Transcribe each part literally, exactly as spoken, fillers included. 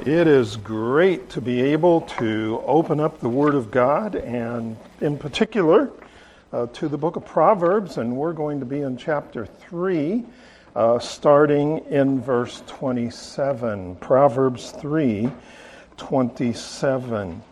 It is great to be able to open up the Word of God, and in particular uh, to the book of Proverbs, and we're going to be in chapter three, uh, starting in verse twenty-seven. Proverbs three, twenty-seven.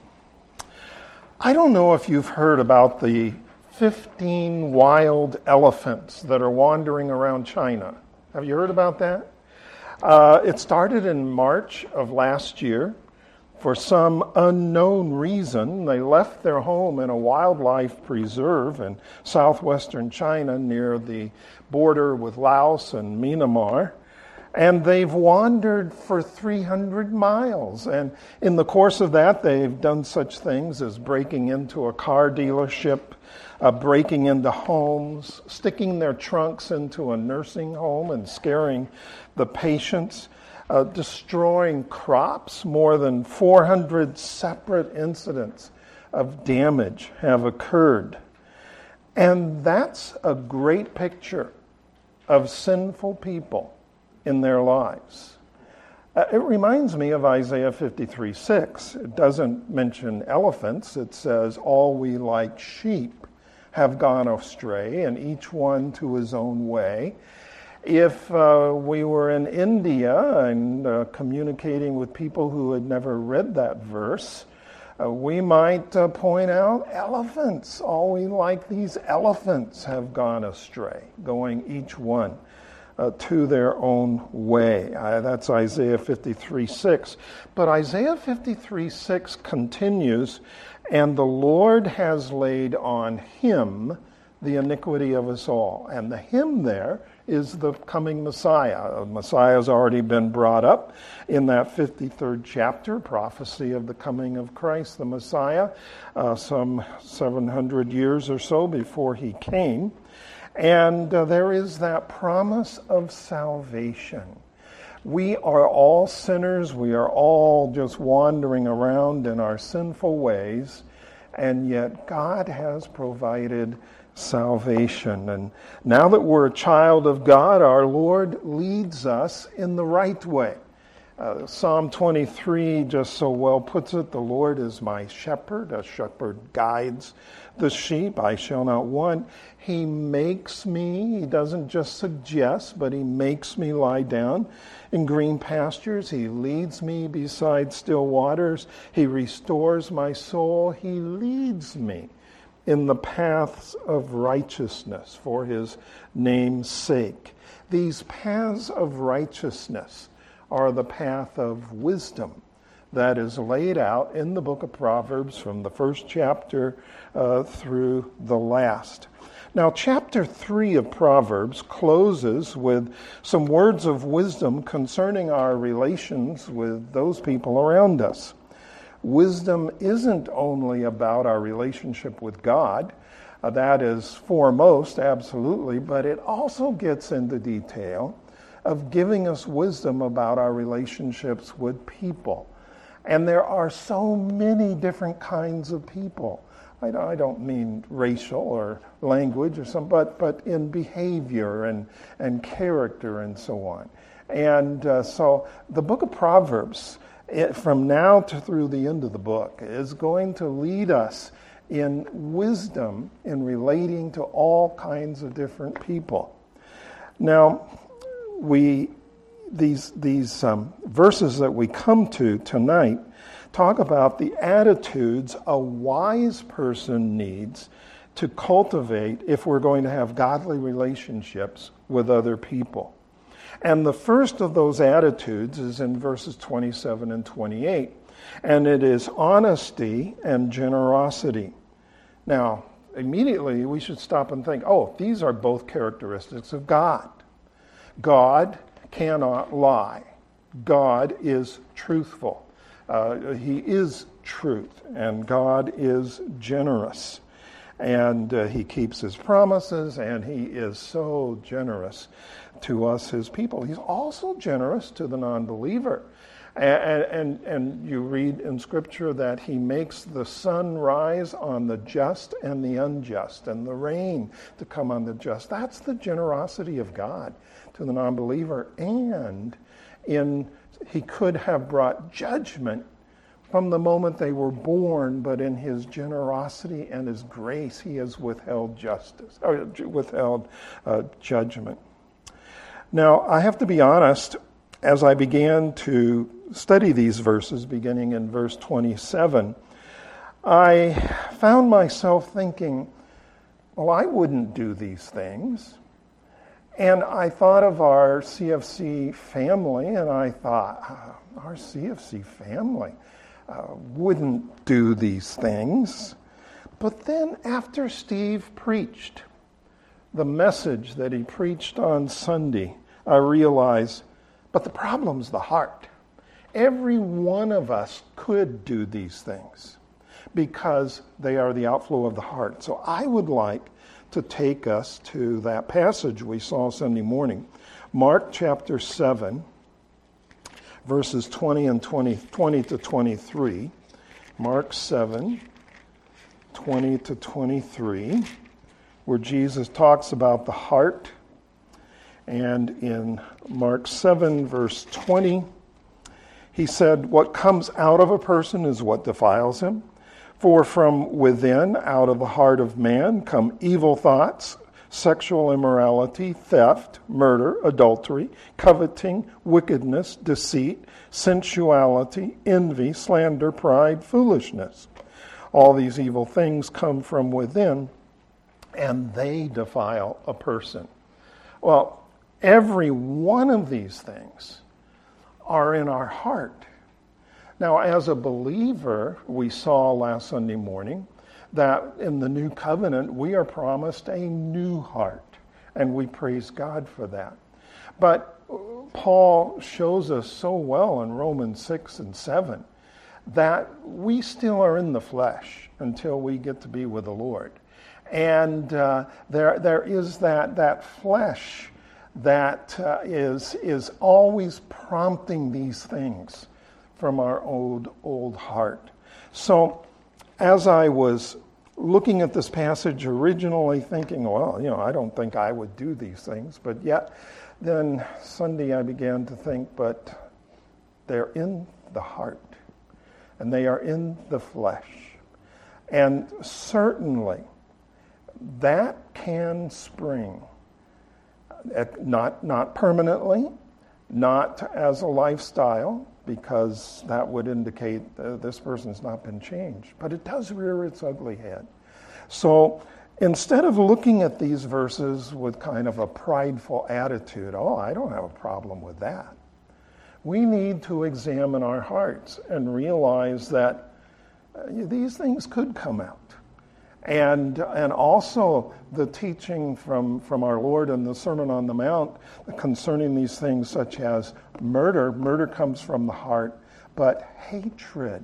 I don't know if you've heard about the fifteen wild elephants that are wandering around China. Have you heard about that? Uh, it started in March of last year. For some unknown reason, they left their home in a wildlife preserve in southwestern China near the border with Laos and Myanmar. And they've wandered for three hundred miles. And in the course of that, they've done such things as breaking into a car dealership, uh, breaking into homes, sticking their trunks into a nursing home and scaring the patients, uh, destroying crops. More than four hundred separate incidents of damage have occurred. And that's a great picture of sinful people in their lives. Uh, it reminds me of Isaiah fifty-three six. It doesn't mention elephants. It says, all we like sheep have gone astray, and each one to his own way. If uh, we were in India and uh, communicating with people who had never read that verse, uh, we might uh, point out elephants. All we like these elephants have gone astray, going each one Uh, to their own way. Uh, that's Isaiah fifty-three six. But Isaiah fifty-three six continues, and the Lord has laid on him the iniquity of us all. And the him there is the coming Messiah. The Messiah has already been brought up in that fifty-third chapter, prophecy of the coming of Christ, the Messiah, uh, some seven hundred years or so before he came. And uh, there is that promise of salvation. We are all sinners. We are all just wandering around in our sinful ways. And yet God has provided salvation. And now that we're a child of God, our Lord leads us in the right way. Uh, Psalm twenty-three just so well puts it, the Lord is my shepherd. A shepherd guides the sheep. I shall not want. He makes me, he doesn't just suggest, but he makes me lie down in green pastures. He leads me beside still waters. He restores my soul. He leads me in the paths of righteousness for his name's sake. These paths of righteousness are the path of wisdom that is laid out in the book of Proverbs from the first chapter uh, through the last. Now, chapter three of Proverbs closes with some words of wisdom concerning our relations with those people around us. Wisdom isn't only about our relationship with God. Uh, that is foremost, absolutely, but it also gets into detail of giving us wisdom about our relationships with people. And there are so many different kinds of people. I don't, I don't mean racial or language or some, but but in behavior and, and character and so on. And uh, so the book of Proverbs, it, from now to through the end of the book, is going to lead us in wisdom in relating to all kinds of different people. Now, we these these um, verses that we come to tonight talk about the attitudes a wise person needs to cultivate if we're going to have godly relationships with other people. And the first of those attitudes is in verses twenty-seven and twenty-eight, and it is honesty and generosity. Now, immediately we should stop and think, oh, these are both characteristics of God. God cannot lie. God is truthful. Uh, he is truth, and God is generous. And uh, he keeps his promises, and he is so generous to us, his people. He's also generous to the non-believer. And, and, and you read in Scripture that he makes the sun rise on the just and the unjust, and the rain to come on the just. That's the generosity of God to the non-believer. And in He could have brought judgment from the moment they were born, but in his generosity and his grace, he has withheld justice, or withheld uh, judgment. Now, I have to be honest, as I began to study these verses, beginning in verse twenty-seven, I found myself thinking, well, I wouldn't do these things. And I thought of our C F C family, and I thought, oh, our C F C family uh, wouldn't do these things. But then after Steve preached the message that he preached on Sunday, I realized, but the problem's the heart. Every one of us could do these things because they are the outflow of the heart. So I would like to take us to that passage we saw Sunday morning. Mark chapter seven, verses twenty and twenty, twenty to twenty-three. Mark seven, twenty to twenty-three, where Jesus talks about the heart. And in Mark seven, verse twenty, he said, what comes out of a person is what defiles him. For from within, out of the heart of man, come evil thoughts, sexual immorality, theft, murder, adultery, coveting, wickedness, deceit, sensuality, envy, slander, pride, foolishness. All these evil things come from within, and they defile a person. Well, every one of these things are in our heart. Now, as a believer, we saw last Sunday morning that in the new covenant, we are promised a new heart, and we praise God for that. But Paul shows us so well in Romans six and seven that we still are in the flesh until we get to be with the Lord. And uh, there, there is that, that flesh that uh, is, is always prompting these things from our old, old heart. So as I was looking at this passage originally thinking, well, you know, I don't think I would do these things, but yet then Sunday I began to think, but they're in the heart, and they are in the flesh. And certainly that can spring, at, not, not permanently, not as a lifestyle, because that would indicate uh, this person's not been changed. But it does rear its ugly head. So instead of looking at these verses with kind of a prideful attitude, oh, I don't have a problem with that, we need to examine our hearts and realize that uh, these things could come out. And and also the teaching from, from our Lord in the Sermon on the Mount concerning these things such as murder. Murder comes from the heart, but hatred.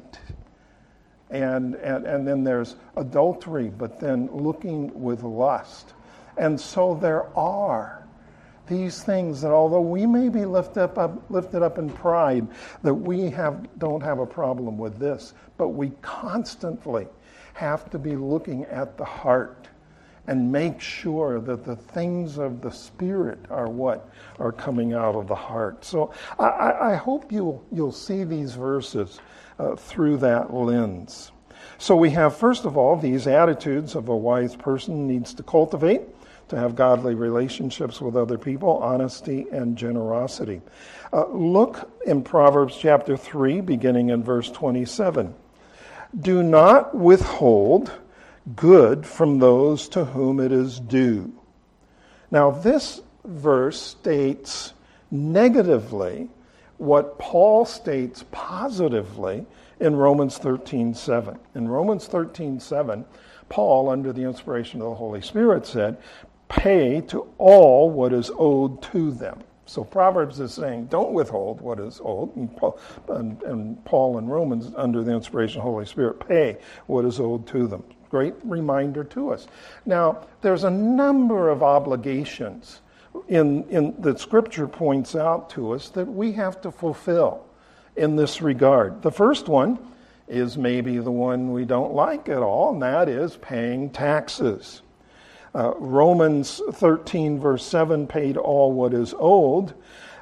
And, and, and then there's adultery, but then looking with lust. And so there are these things that although we may be lifted up, up, lifted up in pride, that we have don't have a problem with this, but we constantly have to be looking at the heart and make sure that the things of the Spirit are what are coming out of the heart. So I, I hope you'll, you'll see these verses uh, through that lens. So we have, first of all, these attitudes of a wise person needs to cultivate to have godly relationships with other people, honesty and generosity. Uh, look in Proverbs chapter three, beginning in verse twenty-seven. Do not withhold good from those to whom it is due. Now, this verse states negatively what Paul states positively in Romans thirteen seven. In Romans thirteen seven, Paul, under the inspiration of the Holy Spirit, said, pay to all what is owed to them. So Proverbs is saying, don't withhold what is owed. And Paul, and, and Paul in Romans, under the inspiration of the Holy Spirit, pay what is owed to them. Great reminder to us. Now, there's a number of obligations in, in that Scripture points out to us that we have to fulfill in this regard. The first one is maybe the one we don't like at all, and that is paying taxes. Uh, Romans thirteen, verse seven, paid all what is owed.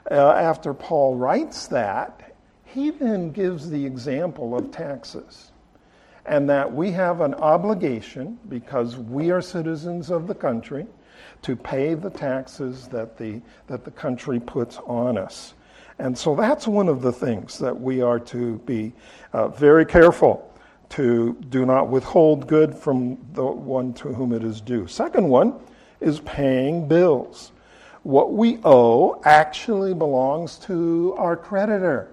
uh, after Paul writes that, he then gives the example of taxes. And that we have an obligation, because we are citizens of the country, to pay the taxes that the that the country puts on us. And so that's one of the things that we are to be uh, very careful to do not withhold good from the one to whom it is due. Second one is paying bills. What we owe actually belongs to our creditor.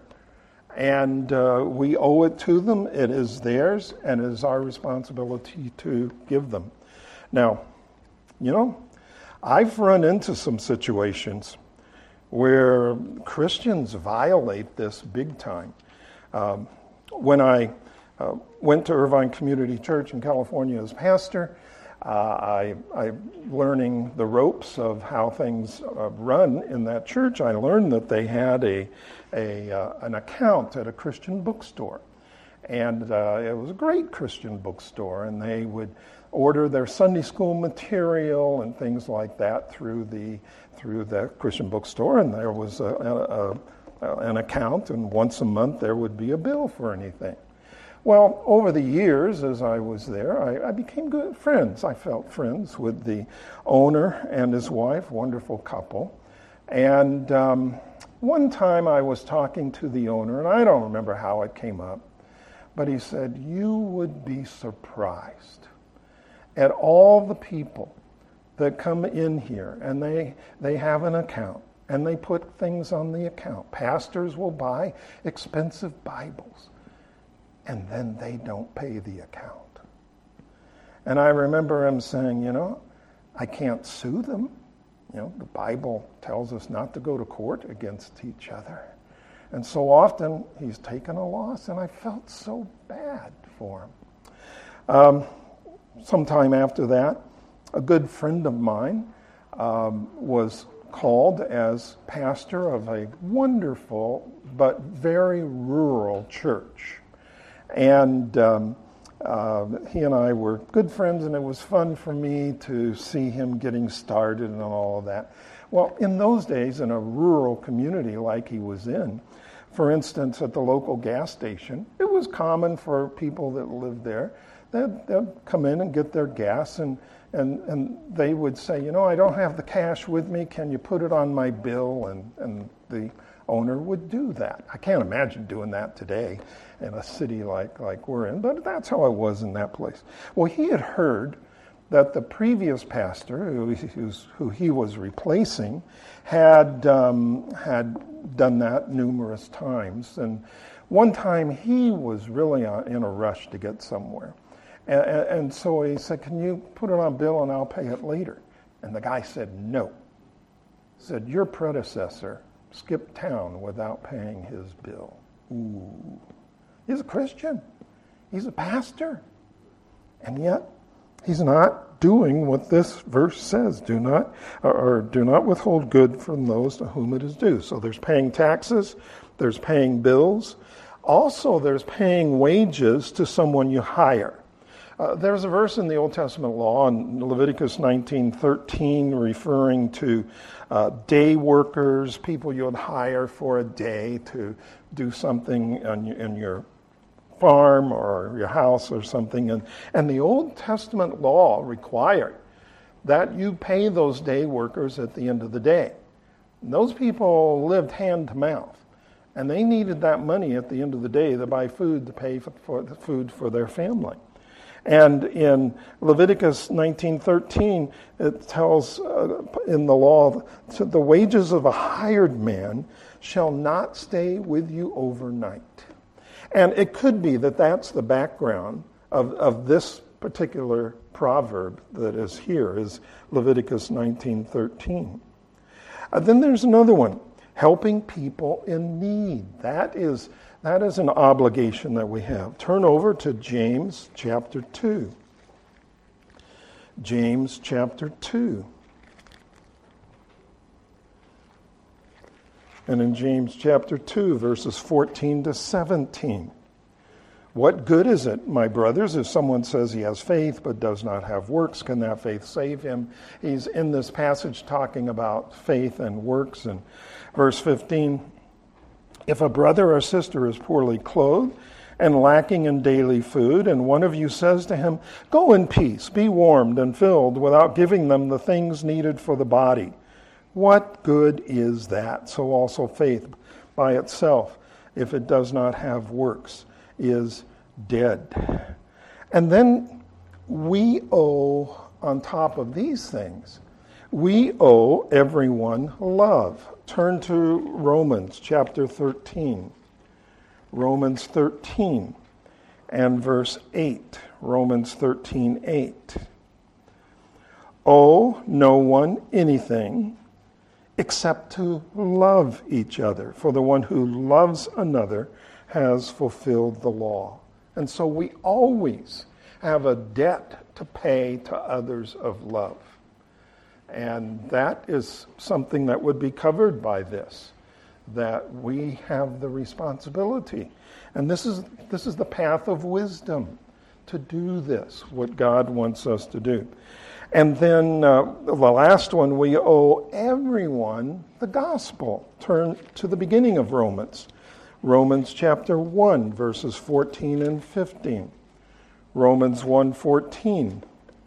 And uh, we owe it to them. It is theirs, and it is our responsibility to give them. Now, you know, I've run into some situations where Christians violate this big time. Um, when I uh, went to Irvine Community Church in California as pastor, uh, I, I learning the ropes of how things uh, run in that church. I learned that they had a A, uh, an account at a Christian bookstore. And uh, it was a great Christian bookstore, and they would order their Sunday school material and things like that through the through the Christian bookstore, and there was a, a, a, an account, and once a month there would be a bill for anything. Well, over the years, as I was there, I, I became good friends. I felt friends with the owner and his wife, wonderful couple. And um, one time I was talking to the owner, and I don't remember how it came up, but he said, "You would be surprised at all the people that come in here, and they they have an account, and they put things on the account. Pastors will buy expensive Bibles, and then they don't pay the account." And I remember him saying, you know, I can't sue them. You know, the Bible tells us not to go to court against each other. And so often he's taken a loss, and I felt so bad for him. Um, sometime after that, a good friend of mine um, was called as pastor of a wonderful but very rural church. And um, uh, he and I were good friends, and it was fun for me to see him getting started and all of that. Well, in those days, in a rural community like he was in, for instance, at the local gas station, it was common for people that lived there, they'd, they'd come in and get their gas, and, and, and they would say, you know, I don't have the cash with me, can you put it on my bill? And, and the owner would do that. I can't imagine doing that today in a city like, like we're in, but that's how it was in that place. Well, he had heard that the previous pastor, who, who's, who he was replacing, had um, had done that numerous times. And one time he was really in a rush to get somewhere. And, and so he said, can you put it on bill and I'll pay it later? And the guy said, no. He said, your predecessor skipped town without paying his bill. Ooh. He's a Christian. He's a pastor. And yet, he's not doing what this verse says. Do not, or, or do not withhold good from those to whom it is due. So there's paying taxes, there's paying bills. Also, there's paying wages to someone you hire. Uh, there's a verse in the Old Testament law in Leviticus nineteen thirteen referring to uh, day workers, people you would hire for a day to do something in, in your farm or your house or something. And, and the Old Testament law required that you pay those day workers at the end of the day. And those people lived hand to mouth, and they needed that money at the end of the day to buy food, to pay for, for the food for their family. And in Leviticus nineteen thirteen, it tells uh, in the law, the wages of a hired man shall not stay with you overnight. And it could be that that's the background of, of this particular proverb that is here, is Leviticus nineteen thirteen. Uh, then there's another one, helping people in need. That is That is an obligation that we have. Turn over to James chapter two. James chapter two. And in James chapter two, verses fourteen to seventeen, What good is it, my brothers, if someone says he has faith but does not have works? Can that faith save him? He's in this passage talking about faith and works. And verse fifteen, if a brother or sister is poorly clothed and lacking in daily food, and one of you says to him, go in peace, be warmed and filled, without giving them the things needed for the body, what good is that? So also faith by itself, if it does not have works, is dead. And then we owe, on top of these things, we owe everyone love. Turn to Romans chapter thirteen. Romans thirteen and verse eight. Romans thirteen, eight. Owe no one anything except to love each other, for the one who loves another has fulfilled the law. And so we always have a debt to pay to others of love. And that is something that would be covered by this, that we have the responsibility. And this is this is the path of wisdom, to do this, what God wants us to do. And then uh, the last one, we owe everyone the gospel. Turn to the beginning of Romans. Romans chapter one, verses fourteen and fifteen. Romans one fourteen.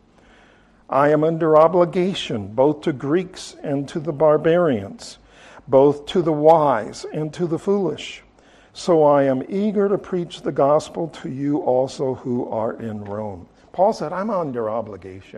I am under obligation both to Greeks and to the barbarians, both to the wise and to the foolish. So I am eager to preach the gospel to you also who are in Rome. Paul said, I'm under obligation.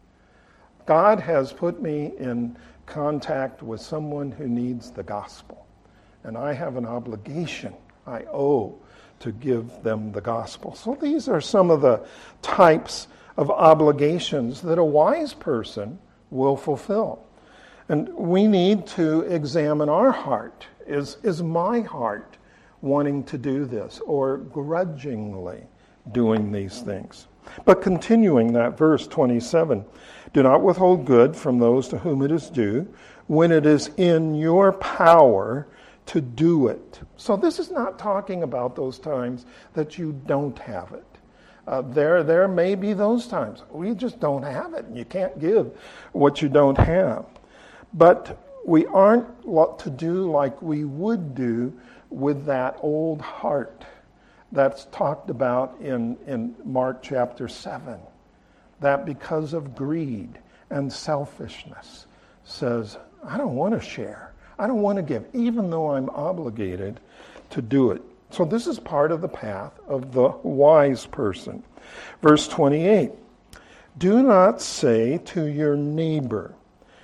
God has put me in contact with someone who needs the gospel. And I have an obligation, I owe, to give them the gospel. So these are some of the types of obligations that a wise person will fulfill. And we need to examine our heart. Is, is my heart wanting to do this, or grudgingly doing these things? But continuing that verse twenty-seven, do not withhold good from those to whom it is due, when it is in your power to do it. So this is not talking about those times that you don't have it. Uh, there, there may be those times. We just don't have it, and you can't give what you don't have. But we aren't to do like we would do with that old heart that's talked about in, in Mark chapter seven. That because of greed and selfishness says, I don't want to share. I don't want to give, even though I'm obligated to do it. So this is part of the path of the wise person. Verse twenty-eight, do not say to your neighbor.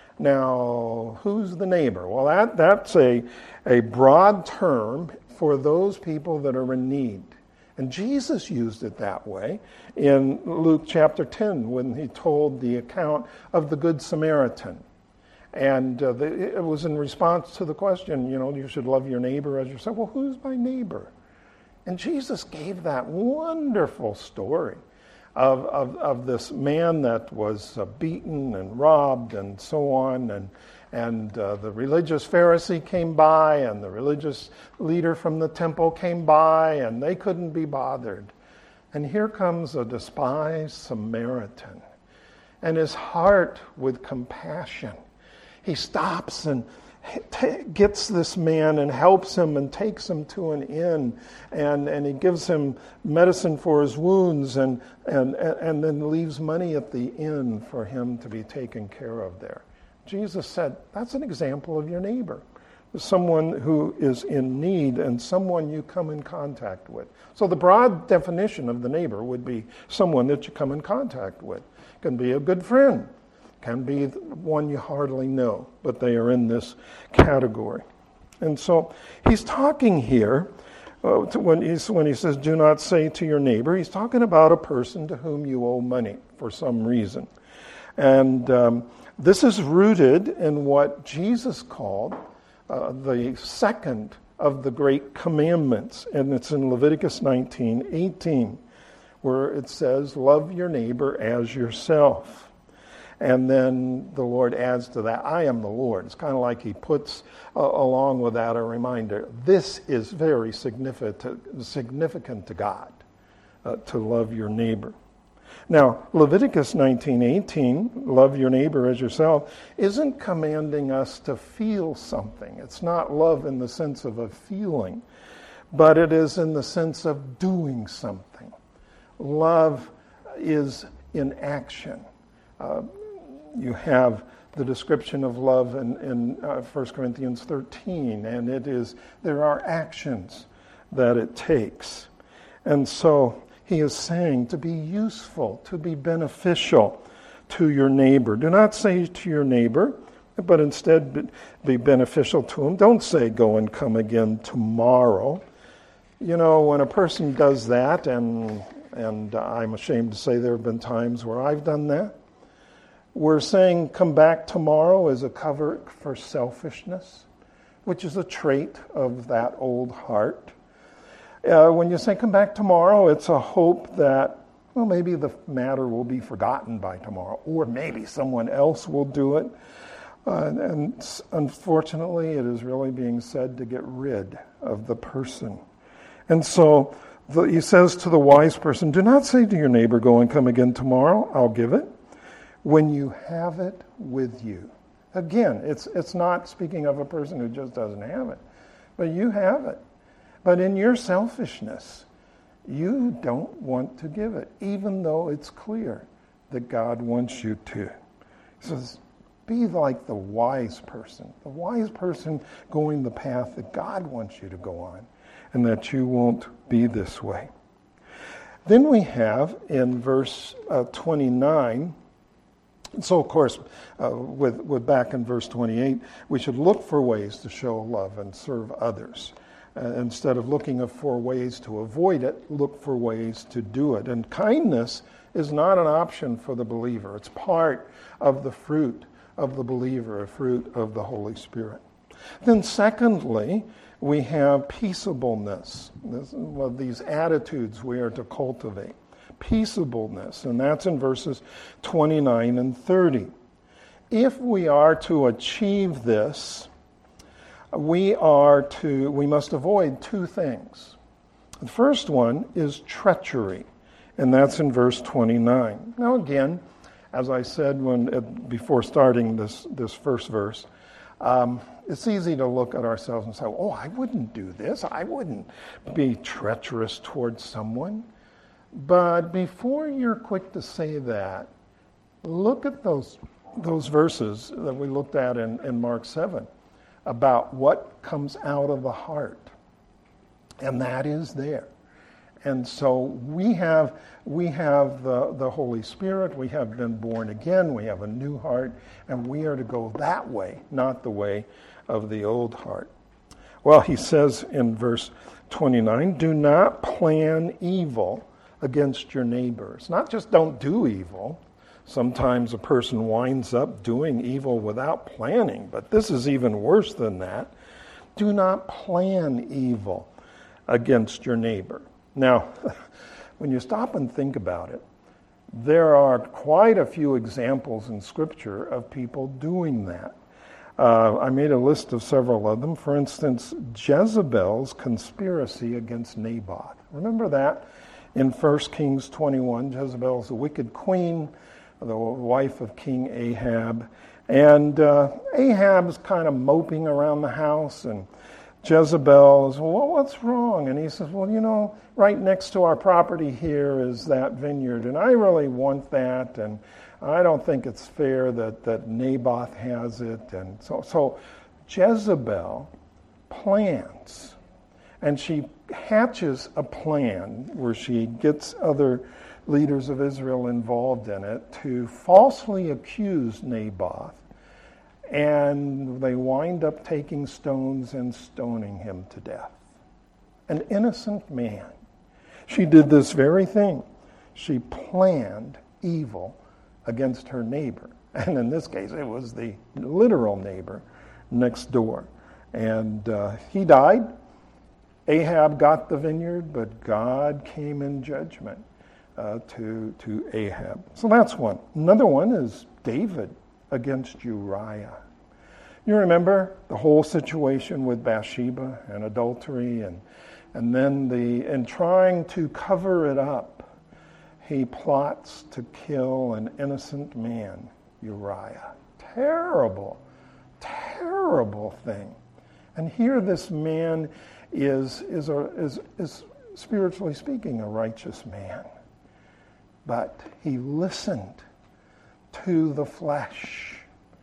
Now, who's the neighbor? Well, that, that's a, a broad term for those people that are in need. And Jesus used it that way in Luke chapter ten when he told the account of the Good Samaritan. And uh, the, it was in response to the question, you know, you should love your neighbor as yourself. Well, who's my neighbor? And Jesus gave that wonderful story of, of, of this man that was uh, beaten and robbed and so on. And, and uh, the religious Pharisee came by, and the religious leader from the temple came by, and they couldn't be bothered. And here comes a despised Samaritan. And his heart with compassion, he stops and gets this man and helps him and takes him to an inn, and, and he gives him medicine for his wounds, and, and, and then leaves money at the inn for him to be taken care of there. Jesus said, that's an example of your neighbor, someone who is in need and someone you come in contact with. So the broad definition of the neighbor would be someone that you come in contact with. It can be a good friend, can be one you hardly know, but they are in this category. And so he's talking here, uh, to when, he's, when he says, do not say to your neighbor, he's talking about a person to whom you owe money for some reason. And um, this is rooted in what Jesus called uh, the second of the great commandments, and it's in Leviticus nineteen eighteen, where it says, love your neighbor as yourself. And then the Lord adds to that, I am the Lord. It's kind of like he puts uh, along with that a reminder. This is very significant, significant to God. uh, to love your neighbor. Now, Leviticus nineteen eighteen, love your neighbor as yourself, isn't commanding us to feel something. It's not love in the sense of a feeling, but it is in the sense of doing something. Love is in action. Uh, you have the description of love in, in uh, First Corinthians thirteen, and it is, there are actions that it takes. And so he is saying to be useful, to be beneficial to your neighbor. Do not say to your neighbor, but instead be beneficial to him. Don't say, go and come again tomorrow. You know, when a person does that, and and I'm ashamed to say there have been times where I've done that, we're saying come back tomorrow as a cover for selfishness, which is a trait of that old heart. Uh, when you say come back tomorrow, it's a hope that, well, maybe the matter will be forgotten by tomorrow, or maybe someone else will do it. Uh, and unfortunately, it is really being said to get rid of the person. And so the, he says to the wise person, do not say to your neighbor, go and come again tomorrow, I'll give it, when you have it with you. Again, it's it's not speaking of a person who just doesn't have it, but you have it. But in your selfishness, you don't want to give it, even though it's clear that God wants you to. He says, be like the wise person, the wise person going the path that God wants you to go on, and that you won't be this way. Then we have in verse uh, twenty-nine, so of course, uh, with, with back in verse twenty-eight, we should look for ways to show love and serve others. Uh, instead of looking for ways to avoid it, look for ways to do it. And kindness is not an option for the believer. It's part of the fruit of the believer, a fruit of the Holy Spirit. Then secondly, we have peaceableness. This, well, these attitudes we are to cultivate. Peaceableness, and that's in verses twenty-nine and thirty. If we are to achieve this, we are to we must avoid two things. The first one is treachery, and that's in verse twenty-nine. Now again, as I said when uh, before starting this this first verse, um, it's easy to look at ourselves and say, "Oh, I wouldn't do this. I wouldn't be treacherous towards someone." But before you're quick to say that, look at those those verses that we looked at in, in Mark seven. About what comes out of the heart, and that is there. And so we have we have the, the Holy Spirit, we have been born again, we have a new heart, and we are to go that way, not the way of the old heart. Well, he says in verse twenty-nine, do not plan evil against your neighbors. Not just don't do evil. Sometimes a person winds up doing evil without planning, but this is even worse than that. Do not plan evil against your neighbor. Now, when you stop and think about it, there are quite a few examples in Scripture of people doing that. Uh, I made a list of several of them. For instance, Jezebel's conspiracy against Naboth. Remember that? In First Kings twenty-one, Jezebel's a wicked queen, the wife of King Ahab. And uh, Ahab's kind of moping around the house, and Jezebel is, well, what's wrong? And he says, well, you know, right next to our property here is that vineyard, and I really want that, and I don't think it's fair that, that Naboth has it. And so, so Jezebel plans, and she hatches a plan where she gets other leaders of Israel involved in it to falsely accuse Naboth, and they wind up taking stones and stoning him to death. An innocent man. She did this very thing. She planned evil against her neighbor, and in this case it was the literal neighbor next door. And uh, he died. Ahab got the vineyard, but God came in judgment Uh, to, to Ahab. So that's one. Another one is David against Uriah. You remember the whole situation with Bathsheba and adultery, and And then the in trying to cover it up, he plots to kill an innocent man, Uriah. Terrible, terrible thing. And here this man is, is, a, is, is spiritually speaking, a righteous man. But he listened to the flesh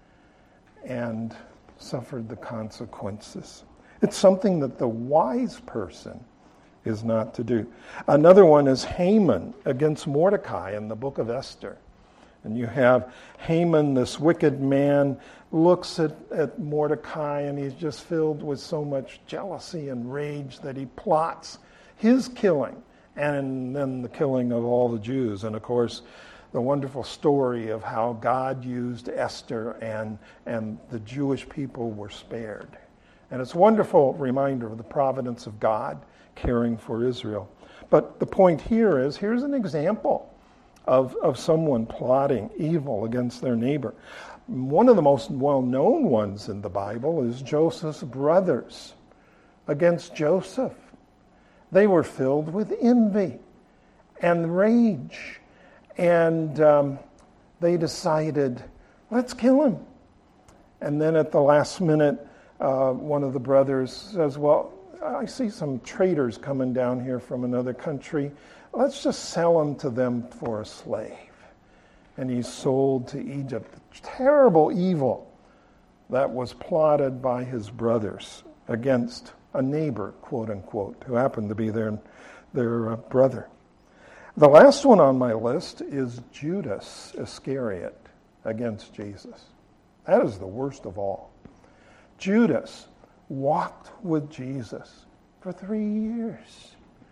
and suffered the consequences. It's something that the wise person is not to do. Another one is Haman against Mordecai in the book of Esther. And you have Haman, this wicked man, looks at, at Mordecai, and he's just filled with so much jealousy and rage that he plots his killing and then the killing of all the Jews. And of course, the wonderful story of how God used Esther and, and the Jewish people were spared. And it's a wonderful reminder of the providence of God caring for Israel. But the point here is, here's an example of, of someone plotting evil against their neighbor. One of the most well-known ones in the Bible is Joseph's brothers against Joseph. They were filled with envy and rage. And um, they decided, let's kill him. And then at the last minute, uh, one of the brothers says, well, I see some traders coming down here from another country. Let's just sell him to them for a slave. And he's sold to Egypt. Terrible evil that was plotted by his brothers against a neighbor, quote unquote, who happened to be their, their uh, brother. The last one on my list is Judas Iscariot against Jesus. That is the worst of all. Judas walked with Jesus for three years,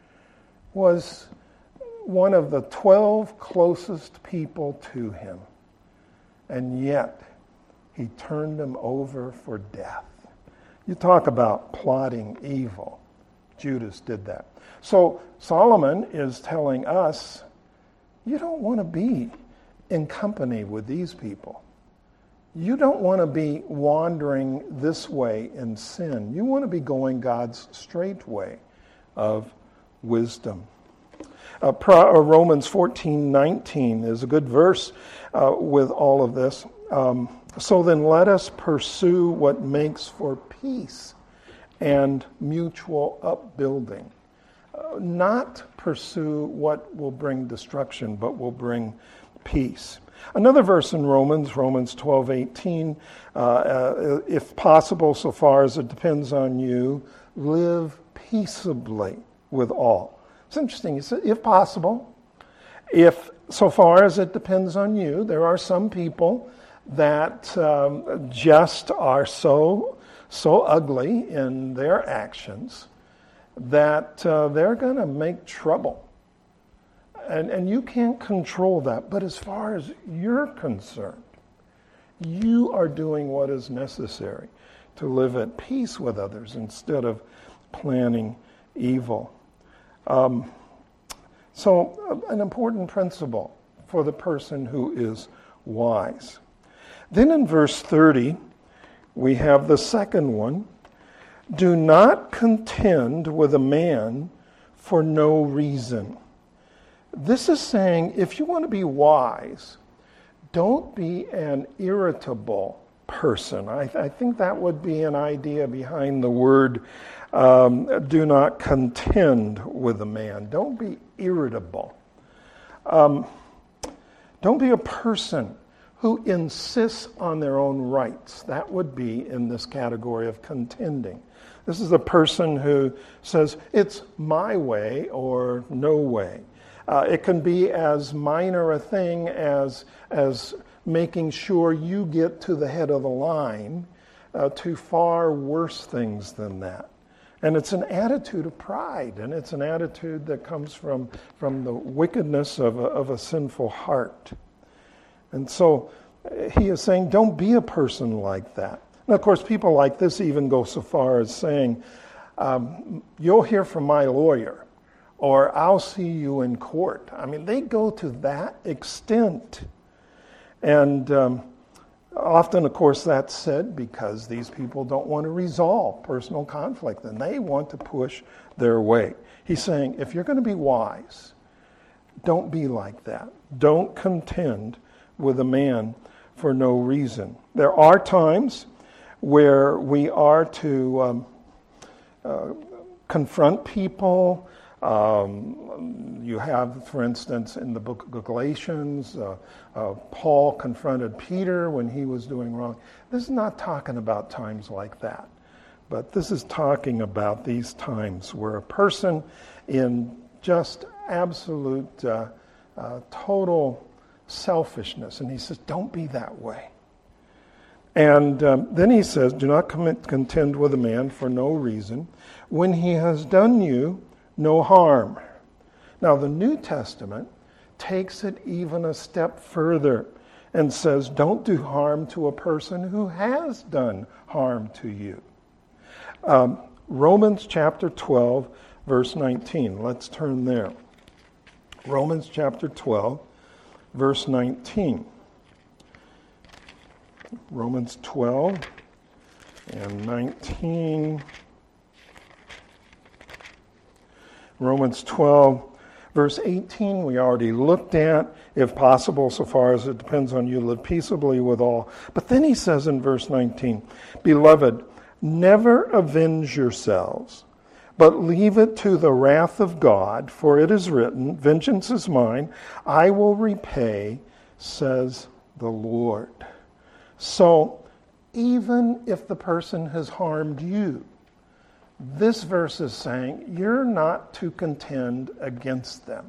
was one of the twelve closest people to him, and yet he turned him over for death. You talk about plotting evil. Judas did that. So Solomon is telling us, you don't want to be in company with these people. You don't want to be wandering this way in sin. You want to be going God's straight way of wisdom. Uh, Pro, uh, Romans fourteen nineteen is a good verse uh, with all of this. Um, so then let us pursue what makes for peace and mutual upbuilding. Uh, not pursue what will bring destruction, but will bring peace. Another verse in Romans, Romans twelve eighteen, uh, uh, if possible, so far as it depends on you, live peaceably with all. It's interesting. He said, if possible, if so far as it depends on you. There are some people that um, just are so so ugly in their actions that uh, they're going to make trouble. And, and you can't control that. But as far as you're concerned, you are doing what is necessary to live at peace with others instead of planning evil. Um, so uh, an important principle for the person who is wise. Then in verse thirty, we have the second one. Do not contend with a man for no reason. This is saying, if you want to be wise, don't be an irritable person. I, th- I think that would be an idea behind the word um, do not contend with a man. Don't be irritable. Um, don't be a person who insists on their own rights. That would be in this category of contending. This is a person who says, it's my way or no way. Uh, it can be as minor a thing as, as making sure you get to the head of the line, uh, to far worse things than that. And it's an attitude of pride, and it's an attitude that comes from, from the wickedness of a, of a sinful heart. And so he is saying, don't be a person like that. And of course, people like this even go so far as saying, um, you'll hear from my lawyer, or I'll see you in court. I mean, they go to that extent. And um, often, of course, that's said because these people don't want to resolve personal conflict, and they want to push their way. He's saying, if you're going to be wise, don't be like that. Don't contend with a man for no reason. There are times where we are to um, uh, confront people. Um, you have, for instance, in the book of Galatians, uh, uh, Paul confronted Peter when he was doing wrong. This is not talking about times like that, but this is talking about these times where a person in just absolute, uh, uh, total selfishness, and he says, don't be that way. And um, then he says, do not commit, contend with a man for no reason when he has done you no harm. Now, the New Testament takes it even a step further and says, don't do harm to a person who has done harm to you. Um, Romans chapter twelve, verse nineteen. Let's turn there. Romans chapter twelve, verse nineteen. Romans twelve and nineteen. Romans twelve, verse eighteen, we already looked at. If possible, so far as it depends on you, live peaceably with all. But then he says in verse nineteen, Beloved, never avenge yourselves, but leave it to the wrath of God, for it is written, Vengeance is mine, I will repay, says the Lord. So, even if the person has harmed you, this verse is saying you're not to contend against them.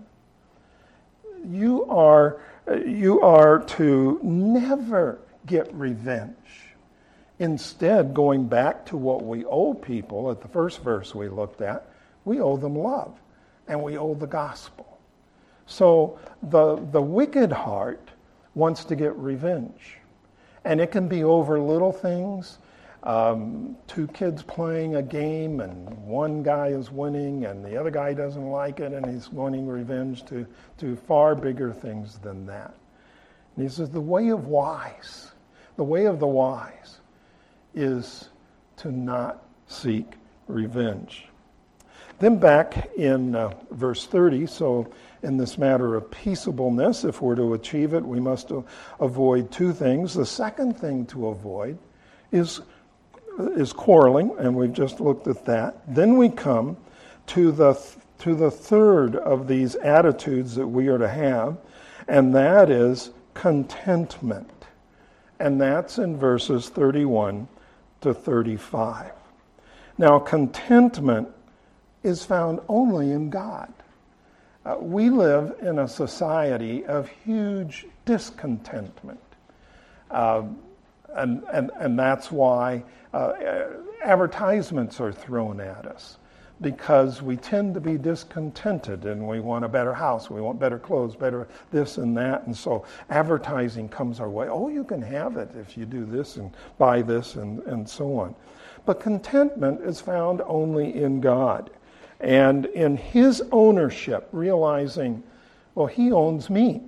You are, you are to never get revenge. Instead, going back to what we owe people at the first verse we looked at, we owe them love and we owe the gospel. So the, the wicked heart wants to get revenge. And it can be over little things. Um, two kids playing a game and one guy is winning and the other guy doesn't like it and he's wanting revenge to, to far bigger things than that. And he says the way of wise, the way of the wise is to not seek revenge. Then back in uh, verse thirty, so in this matter of peaceableness, if we're to achieve it, we must avoid two things. The second thing to avoid is is quarreling, and we've just looked at that. Then we come to the to the third of these attitudes that we are to have, and that is contentment. And that's in verses thirty-one to thirty-five. Now, contentment is found only in God. Uh, we live in a society of huge discontentment. Uh, and, and, and that's why uh, advertisements are thrown at us, because we tend to be discontented and we want a better house, we want better clothes, better this and that, and so advertising comes our way. Oh, you can have it if you do this and buy this and, and so on. But contentment is found only in God and in His ownership, realizing, well, He owns me.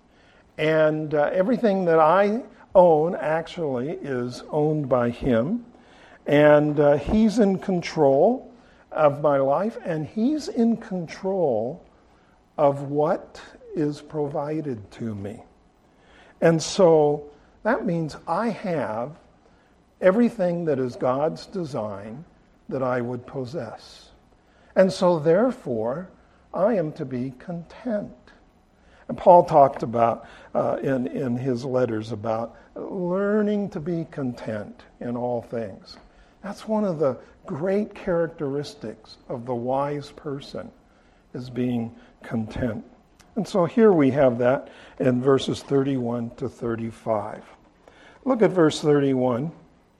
And uh, everything that I own actually is owned by Him. And uh, He's in control of my life, and He's in control of what is provided to me. And so that means I have everything that is God's design that I would possess. And so therefore, I am to be content. And Paul talked about uh, in, in his letters about learning to be content in all things. That's one of the great characteristics of the wise person, is being content. And so here we have that in verses thirty-one to thirty-five. Look at verse thirty-one.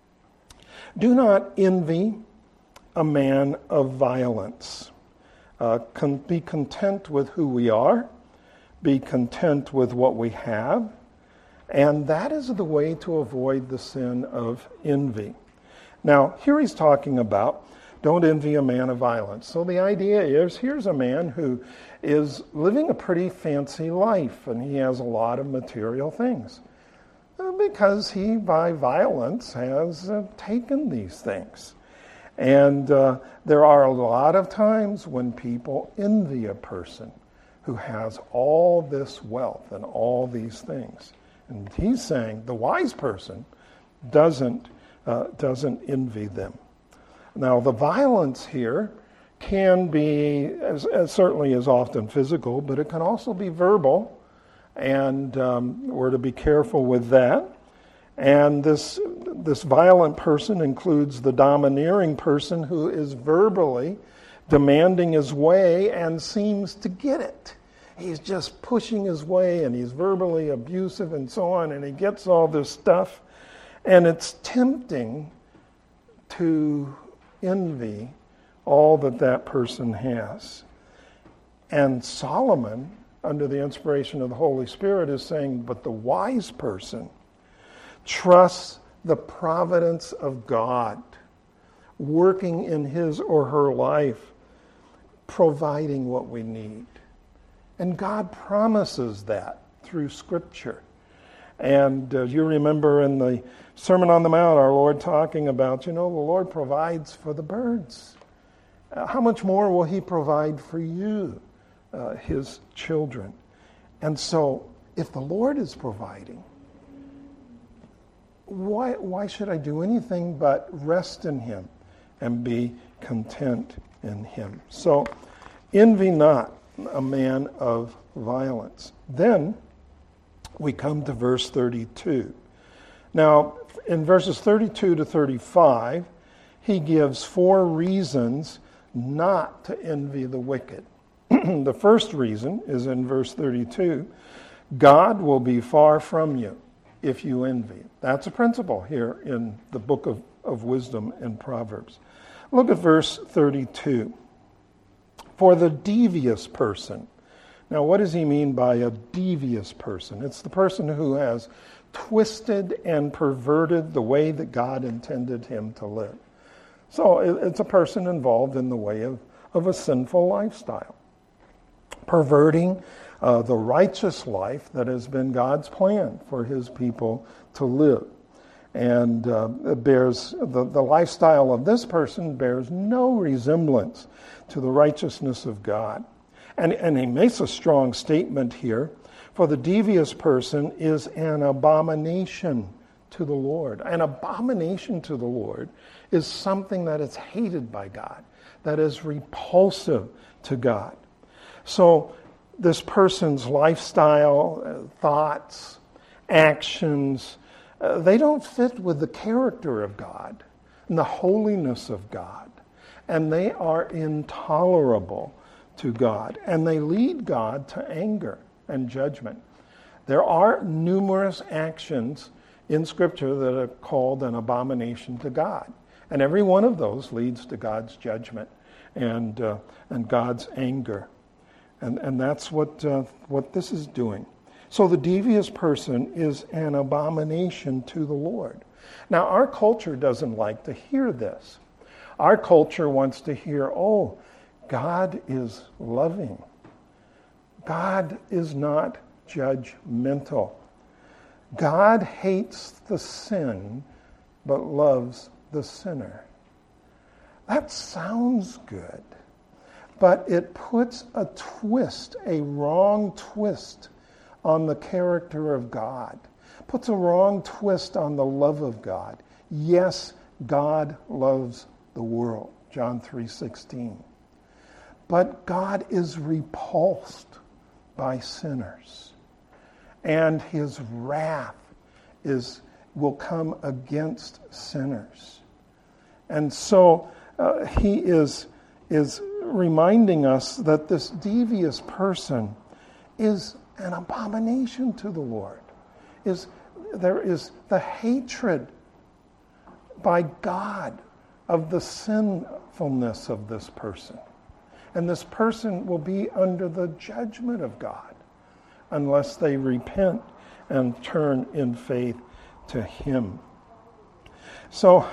Do not envy a man of violence. Uh, con- be content with who we are. Be content with what we have. And that is the way to avoid the sin of envy. Now, here he's talking about don't envy a man of violence. So the idea is, here's a man who is living a pretty fancy life, and he has a lot of material things. Because he, by violence, has uh, taken these things. And uh, there are a lot of times when people envy a person who has all this wealth and all these things. And he's saying the wise person doesn't uh, doesn't envy them. Now, the violence here can be, as, as certainly as often physical, but it can also be verbal, and um, we're to be careful with that. And this this violent person includes the domineering person who is verbally demanding his way and seems to get it. He's just pushing his way, and he's verbally abusive and so on, and he gets all this stuff. And it's tempting to envy all that that person has. And Solomon, under the inspiration of the Holy Spirit, is saying, but the wise person trusts the providence of God, working in his or her life, providing what we need. And God promises that through Scripture. And uh, you remember in the Sermon on the Mount, our Lord talking about, you know, the Lord provides for the birds. Uh, how much more will he provide for you, uh, his children? And so, if the Lord is providing, why, why should I do anything but rest in him and be content in him? So, envy not a man of violence. Then we come to verse thirty-two. Now, in verses thirty-two to thirty-five, he gives four reasons not to envy the wicked. The first reason is in verse thirty-two. God will be far from you if you envy. That's a principle here in the book of, of wisdom and Proverbs. Look at verse thirty-two. For the devious person. Now, what does he mean by a devious person? It's the person who has twisted and perverted the way that God intended him to live. So it's a person involved in the way of, of a sinful lifestyle, perverting uh, the righteous life that has been God's plan for his people to live. And uh, it bears the, the lifestyle of this person bears no resemblance to the righteousness of God. And, and he makes a strong statement here. For the devious person is an abomination to the Lord. An abomination to the Lord is something that is hated by God, that is repulsive to God. So this person's lifestyle, uh, thoughts, actions, uh, they don't fit with the character of God and the holiness of God. And they are intolerable to God. And they lead God to anger and judgment. There are numerous actions in Scripture that are called an abomination to God. And every one of those leads to God's judgment and uh, and God's anger. And and that's what uh, what this is doing. So the devious person is an abomination to the Lord. Now, our culture doesn't like to hear this. Our culture wants to hear, oh, God is loving. God is not judgmental. God hates the sin, but loves the sinner. That sounds good, but it puts a twist, a wrong twist on the character of God. Puts a wrong twist on the love of God. Yes, God loves the world, John three sixteen. But God is repulsed by sinners. And his wrath is will come against sinners. And so uh, he is, is reminding us that this devious person is an abomination to the Lord. Is there is the hatred by God of the sinfulness of this person. And this person will be under the judgment of God unless they repent and turn in faith to him. So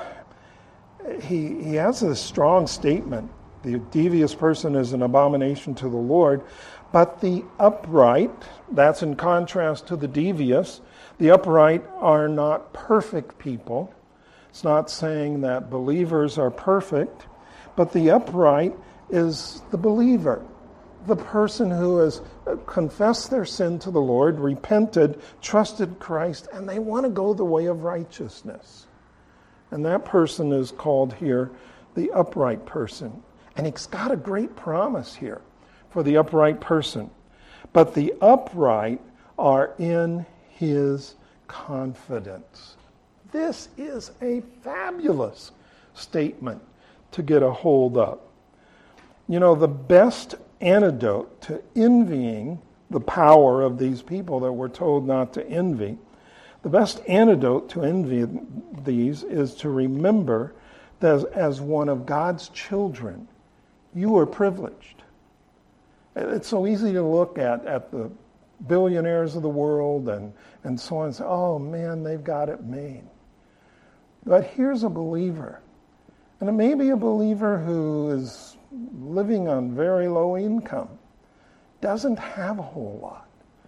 he, he has a strong statement. The devious person is an abomination to the Lord, but the upright, that's in contrast to the devious, the upright are not perfect people. It's not saying that believers are perfect, but the upright is the believer, the person who has confessed their sin to the Lord, repented, trusted Christ, and they want to go the way of righteousness. And that person is called here the upright person. And he's got a great promise here for the upright person. But the upright are in his confidence. This is a fabulous statement to get a hold of. You know, the best antidote to envying the power of these people that we're told not to envy, the best antidote to envy these is to remember that as, as one of God's children, you are privileged. It's so easy to look at, at the billionaires of the world and, and so on and say, oh man, they've got it made. But here's a believer, and it may be a believer who is living on very low income, doesn't have a whole lot,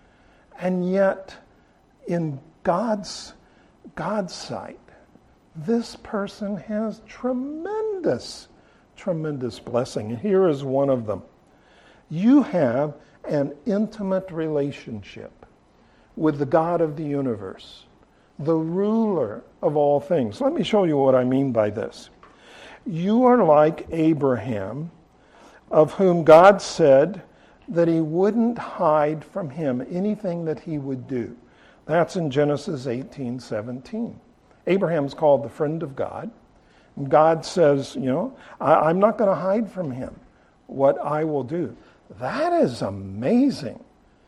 and yet in God's, God's sight, this person has tremendous, tremendous blessing. And here is one of them. You have an intimate relationship with the God of the universe, the ruler of all things. Let me show you what I mean by this. You are like Abraham, of whom God said that he wouldn't hide from him anything that he would do. That's in Genesis eighteen seventeen. Abraham's called the friend of God. And God says, you know, I, I'm not going to hide from him what I will do. That is amazing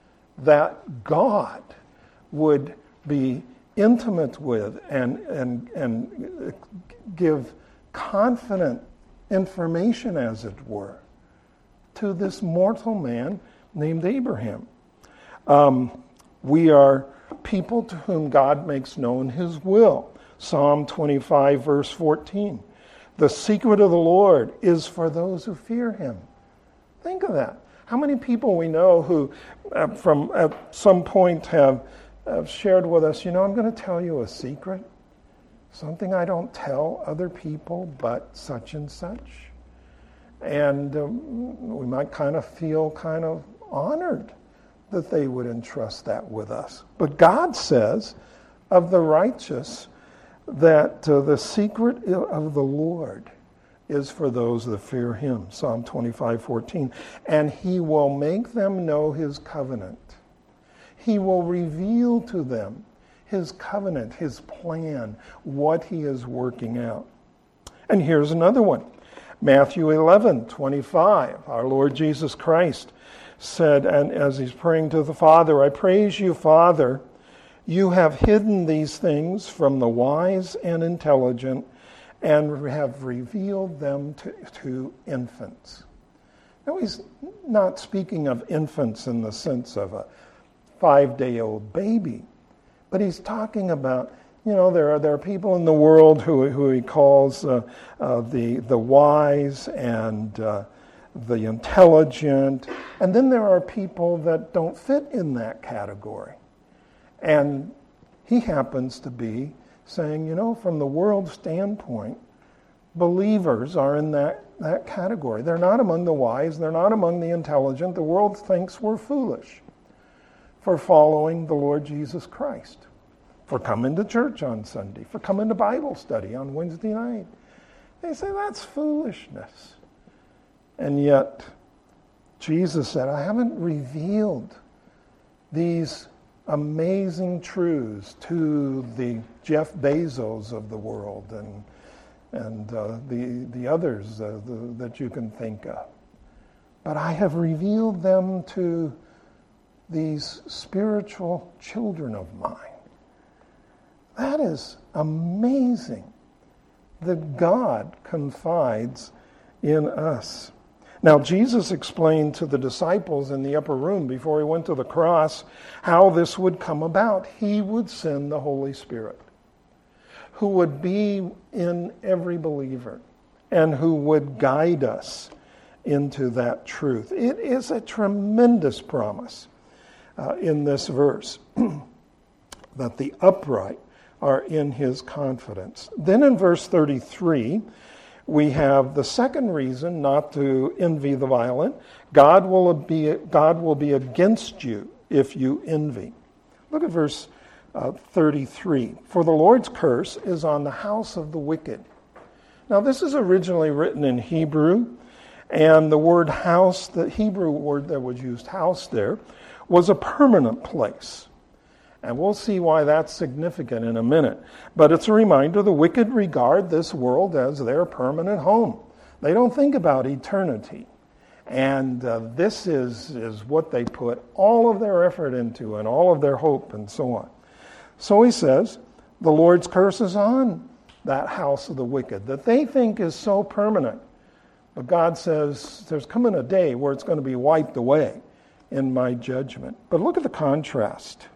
that God would be intimate with and, and, and give confident information, as it were, to this mortal man named Abraham. Um, we are people to whom God makes known his will. Psalm twenty-five, verse fourteen. The secret of the Lord is for those who fear him. Think of that. How many people we know who uh, from at some point have, have shared with us, you know, I'm going to tell you a secret. Something I don't tell other people, but such and such. And um, we might kind of feel kind of honored that they would entrust that with us. But God says of the righteous that uh, the secret of the Lord is for those that fear him. Psalm twenty-five fourteen. And he will make them know his covenant. He will reveal to them his covenant, his plan, what he is working out. And here's another one. Matthew eleven twenty-five. Our Lord Jesus Christ said, and as he's praying to the Father, I praise you, Father, you have hidden these things from the wise and intelligent and have revealed them to, to infants. Now, he's not speaking of infants in the sense of a five-day-old baby, but he's talking about, you know, there are there are people in the world who who he calls uh, uh, the the wise and uh, the intelligent, and then there are people that don't fit in that category. And he happens to be saying, you know, from the world's standpoint, believers are in that, that category. They're not among the wise, they're not among the intelligent. The world thinks we're foolish for following the Lord Jesus Christ, for coming to church on Sunday, for coming to Bible study on Wednesday night. They say that's foolishness. And yet, Jesus said, I haven't revealed these amazing truths to the Jeff Bezos of the world and and uh, the the others uh, the, that you can think of. But I have revealed them to these spiritual children of mine. That is amazing that God confides in us. Now, Jesus explained to the disciples in the upper room before he went to the cross how this would come about. He would send the Holy Spirit, who would be in every believer and who would guide us into that truth. It is a tremendous promise uh, in this verse that the upright are in his confidence. Then in verse thirty-three, we have the second reason not to envy the violent. God will be, God will be against you if you envy. Look at verse uh, thirty-three. For the Lord's curse is on the house of the wicked. Now this is originally written in Hebrew, and the word house, the Hebrew word that was used, house there, was a permanent place. And we'll see why that's significant in a minute. But it's a reminder the wicked regard this world as their permanent home. They don't think about eternity. And uh, this is, is what they put all of their effort into and all of their hope and so on. So he says, the Lord's curse is on that house of the wicked that they think is so permanent. But God says there's coming a day where it's going to be wiped away in my judgment. But look at the contrast.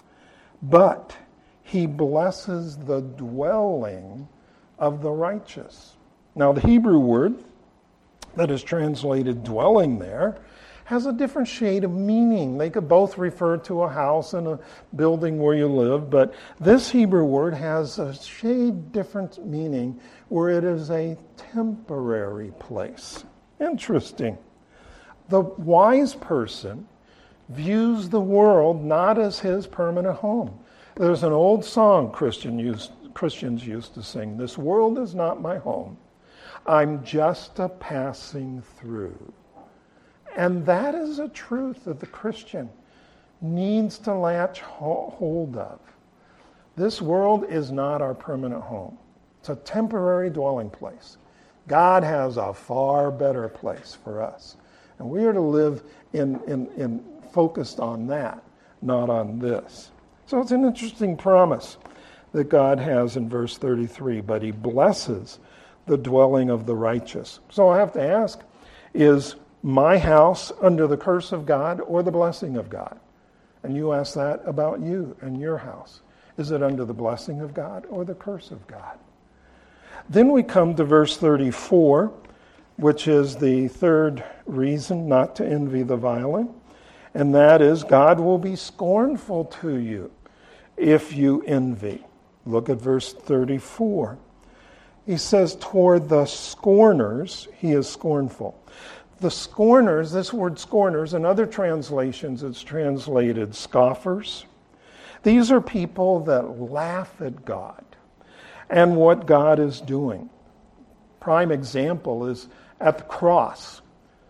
But he blesses the dwelling of the righteous. Now, the Hebrew word that is translated dwelling there has a different shade of meaning. They could both refer to a house and a building where you live, but this Hebrew word has a shade different meaning where it is a temporary place. Interesting. The wise person views the world not as his permanent home. There's an old song Christian used, Christians used to sing, "This world is not my home. I'm just a passing through." And that is a truth that the Christian needs to latch hold of. This world is not our permanent home. It's a temporary dwelling place. God has a far better place for us. And we are to live in, in, in focused on that, not on this. So it's an interesting promise that God has in verse thirty-three, but he blesses the dwelling of the righteous. So I have to ask, is my house under the curse of God or the blessing of God? And you ask that about you and your house. Is it under the blessing of God or the curse of God? Then we come to verse thirty-four, which is the third reason not to envy the violent. And that is, God will be scornful to you if you envy. Look at verse thirty-four. He says, toward the scorners, he is scornful. The scorners, this word scorners, in other translations it's translated scoffers. These are people that laugh at God and what God is doing. Prime example is at the cross.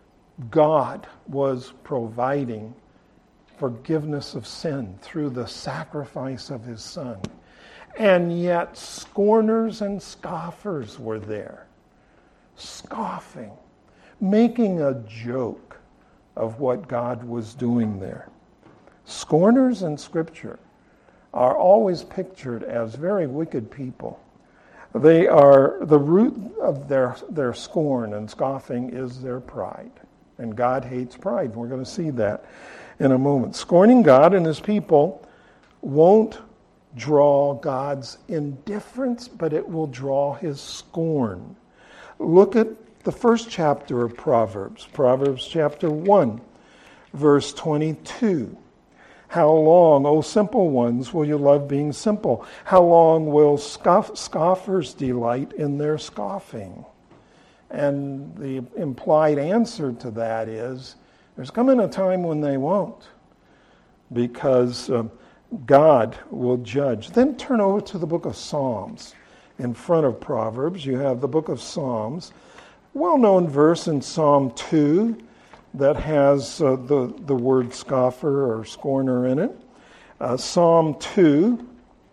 God was providing forgiveness of sin through the sacrifice of his Son. And yet scorners and scoffers were there, scoffing, making a joke of what God was doing there. Scorners in Scripture are always pictured as very wicked people. They are, the root of their, their scorn and scoffing is their pride. And God hates pride. We're going to see that in a moment. Scorning God and his people won't draw God's indifference, but it will draw his scorn. Look at the first chapter of Proverbs, Proverbs chapter one, verse twenty-two. How long, O simple ones, will you love being simple? How long will scoff- scoffers delight in their scoffing? And the implied answer to that is, there's coming a time when they won't, because uh, God will judge. Then turn over to the book of Psalms. In front of Proverbs, you have the book of Psalms. Well-known verse in Psalm two that has uh, the, the word scoffer or scorner in it. Uh, Psalm two,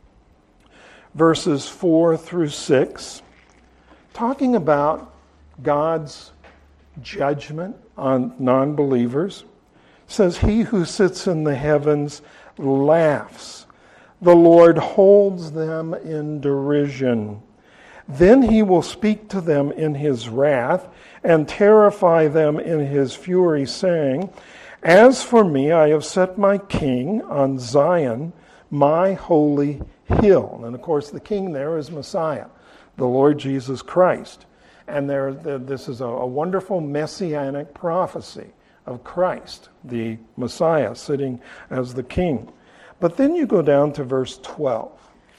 verses four through six, talking about God's judgment on non-believers. Says, he who sits in the heavens laughs. The Lord holds them in derision. Then he will speak to them in his wrath and terrify them in his fury, saying, as for me, I have set my king on Zion, my holy hill. And of course, the king there is Messiah, the Lord Jesus Christ. And there, this is a, a wonderful messianic prophecy of Christ, the Messiah, sitting as the king. But then you go down to verse twelve.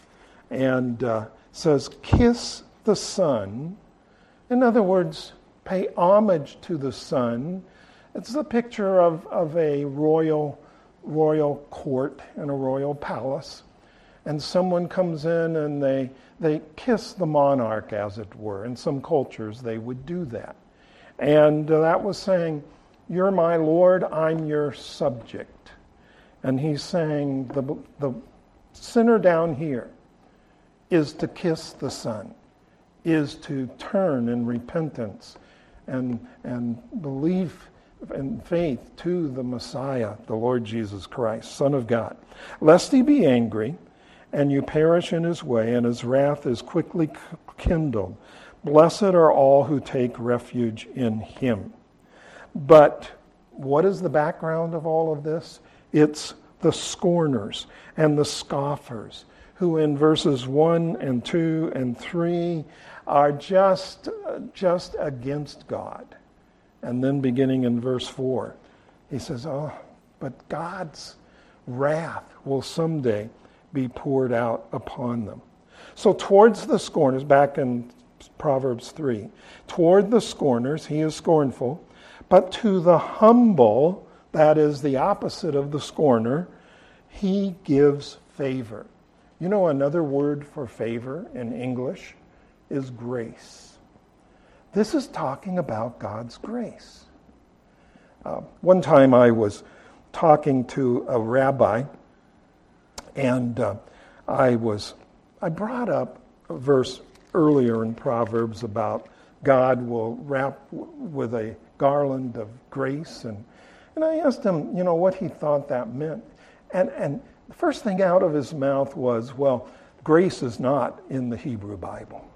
and uh, says, kiss the Son. In other words, pay homage to the Son. It's a picture of, of a royal royal court in a royal palace. And someone comes in and they they kiss the monarch, as it were. In some cultures, they would do that. And uh, that was saying, you're my Lord, I'm your subject. And he's saying, the, the sinner down here is to kiss the Son, is to turn in repentance and, and belief and faith to the Messiah, the Lord Jesus Christ, Son of God. Lest he be angry, and you perish in his way, and his wrath is quickly kindled. Blessed are all who take refuge in him. But what is the background of all of this? It's the scorners and the scoffers, who in verses one and two and three are just, just against God. And then beginning in verse four, he says, oh, but God's wrath will someday be poured out upon them. So towards the scorners, back in Proverbs three, toward the scorners, he is scornful, but to the humble, that is the opposite of the scorner, he gives favor. You know, another word for favor in English is grace. This is talking about God's grace. Uh, one time I was talking to a rabbi, and uh, I was I brought up a verse earlier in Proverbs about God will wrap w- with a garland of grace, and and I asked him, you know, what he thought that meant, and and the first thing out of his mouth was, well, grace is not in the Hebrew Bible.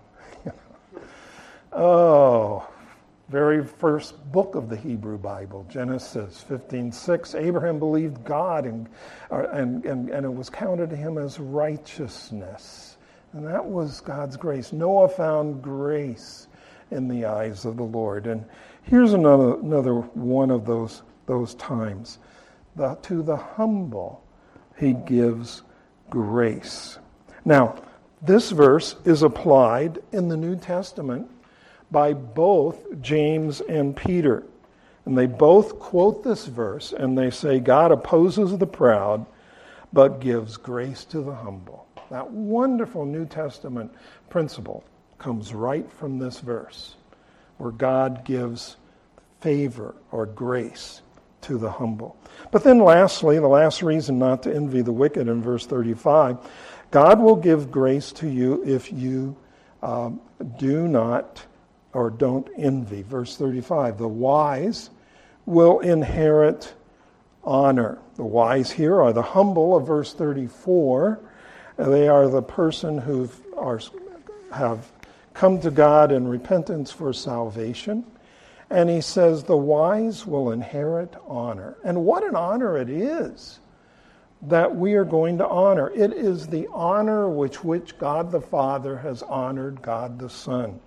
Oh, very first book of the Hebrew Bible, Genesis fifteen six. Abraham believed God, and, and, and, and it was counted to him as righteousness. And that was God's grace. Noah found grace in the eyes of the Lord. And here's another another one of those, those times. The, to the humble, he gives grace. Now, this verse is applied in the New Testament by both James and Peter. And they both quote this verse, and they say, God opposes the proud, but gives grace to the humble. That wonderful New Testament principle comes right from this verse, where God gives favor or grace to the humble. But then lastly, the last reason not to envy the wicked in verse thirty-five, God will give grace to you if you um, do not or don't envy. Verse thirty-five, the wise will inherit honor. The wise here are the humble of verse thirty-four. They are the person who are have come to God in repentance for salvation. And he says the wise will inherit honor. And what an honor it is that we are going to honor. It is the honor which which God the Father has honored God the Son.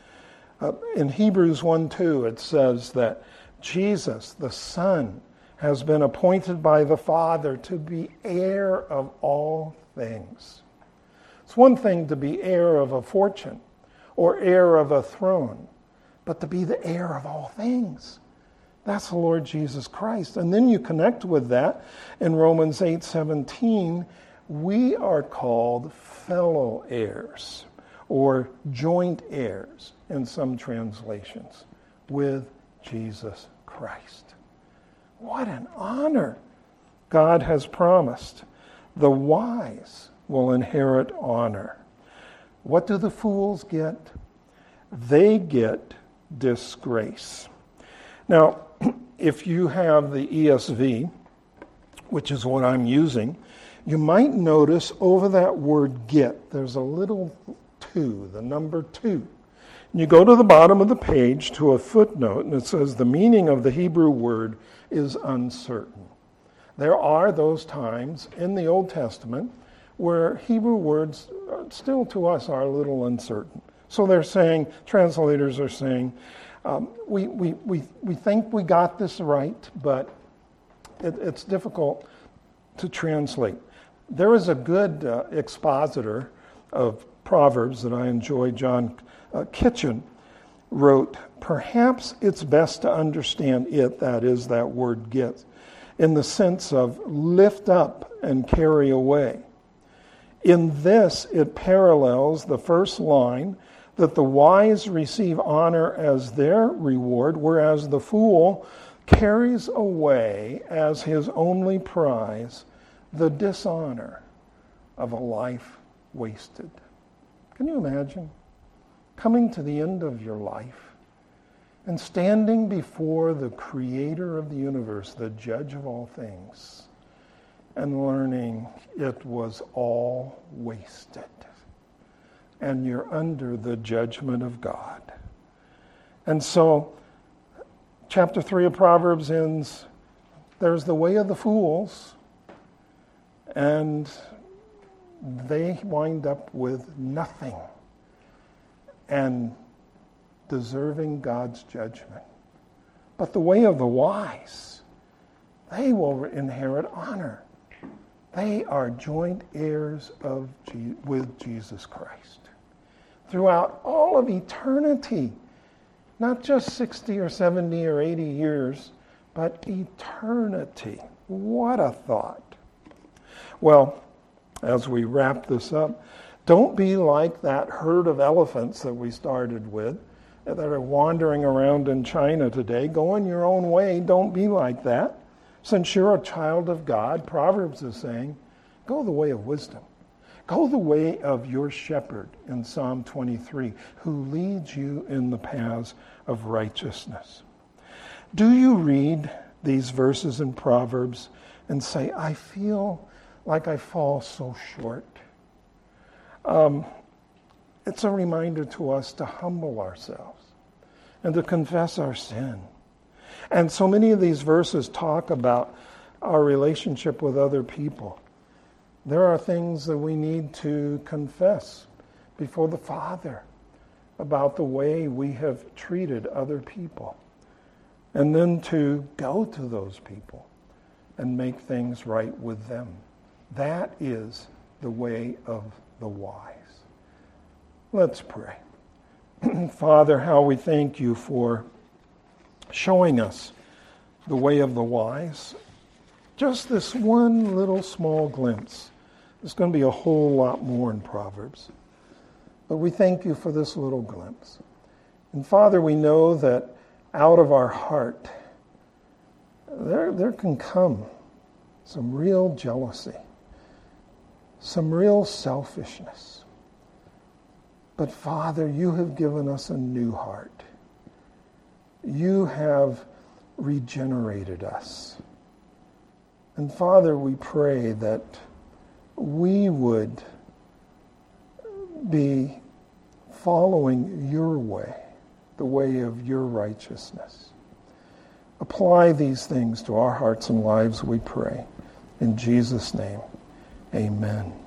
Uh, in Hebrews one two, it says that Jesus, the Son, has been appointed by the Father to be heir of all things. It's one thing to be heir of a fortune or heir of a throne, but to be the heir of all things. That's the Lord Jesus Christ. And then you connect with that in Romans eight seventeen, we are called fellow heirs or joint heirs in some translations with Jesus Christ. What an honor God has promised. The wise will inherit honor. What do the fools get? They get disgrace. Now, if you have the E S V, which is what I'm using, you might notice over that word get, there's a little two, the number two. And you go to the bottom of the page to a footnote, and it says the meaning of the Hebrew word is uncertain. There are those times in the Old Testament where Hebrew words still to us are a little uncertain. So they're saying, translators are saying, um, we, we, we, we think we got this right, but it, it's difficult to translate. There is a good uh, expositor of Proverbs that I enjoy, John uh, Kitchen, wrote, "Perhaps it's best to understand it," that is, that word get, in the sense of lift up and carry away. In this, it parallels the first line, that the wise receive honor as their reward, whereas the fool carries away as his only prize the dishonor of a life wasted. Can you imagine coming to the end of your life and standing before the creator of the universe, the judge of all things, and learning it was all wasted, and you're under the judgment of God? And so, chapter three of Proverbs ends, there's the way of the fools, and they wind up with nothing and deserving God's judgment. But the way of the wise, they will inherit honor. They are joint heirs of Je- with Jesus Christ throughout all of eternity. Not just sixty or seventy or eighty years, but eternity. What a thought. Well, as we wrap this up, don't be like that herd of elephants that we started with that are wandering around in China today. Go in your own way. Don't be like that. Since you're a child of God, Proverbs is saying, go the way of wisdom. Go the way of your shepherd in Psalm twenty-three, who leads you in the paths of righteousness. Do you read these verses in Proverbs and say, I feel like I fall so short? Um, it's a reminder to us to humble ourselves and to confess our sin. And so many of these verses talk about our relationship with other people. There are things that we need to confess before the Father about the way we have treated other people. And then to go to those people and make things right with them. That is the way of the wise. Let's pray. Father, how we thank you for showing us the way of the wise. Just this one little small glimpse. There's going to be a whole lot more in Proverbs. But we thank you for this little glimpse. And Father, we know that out of our heart, there, there can come some real jealousy, some real selfishness. But Father, you have given us a new heart. You have regenerated us. And Father, we pray that we would be following your way, the way of your righteousness. Apply these things to our hearts and lives, we pray. In Jesus' name, amen.